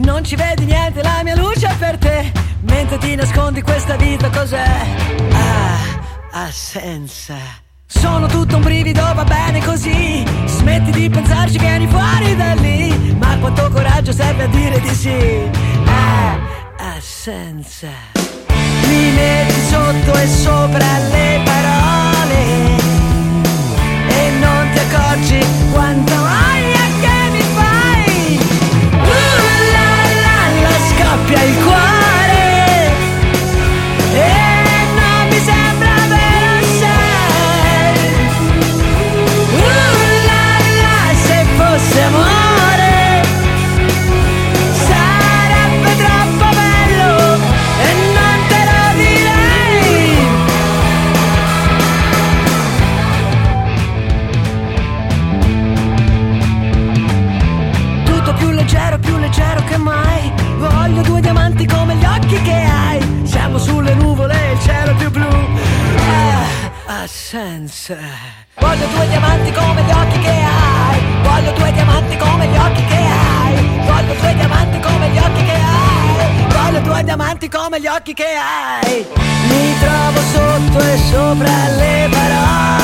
Non ci vedi niente, la mia luce è per te. Mentre ti nascondi questa vita cos'è? Assenza. Sono tutto un brivido, va bene così. Smetti di pensarci, vieni fuori da lì. Ma quanto coraggio serve a dire di sì? Assenza. Mi metti sotto e sopra le parole e non ti accorgi quanto aia che mi fai. La la la, scoppia il cuore e non mi sembra vero sai. La la, se fosse amore sarebbe troppo bello e non te lo direi. Tutto più leggero che mai. Voglio due diamanti come gli occhi che hai. Siamo sulle nuvole e il cielo è più blu. Assenza. Voglio due diamanti come gli occhi che hai. Voglio due diamanti come gli occhi che hai. Voglio due diamanti come gli occhi che hai. Voglio due diamanti come gli occhi che hai. Mi trovo sotto e sopra le parole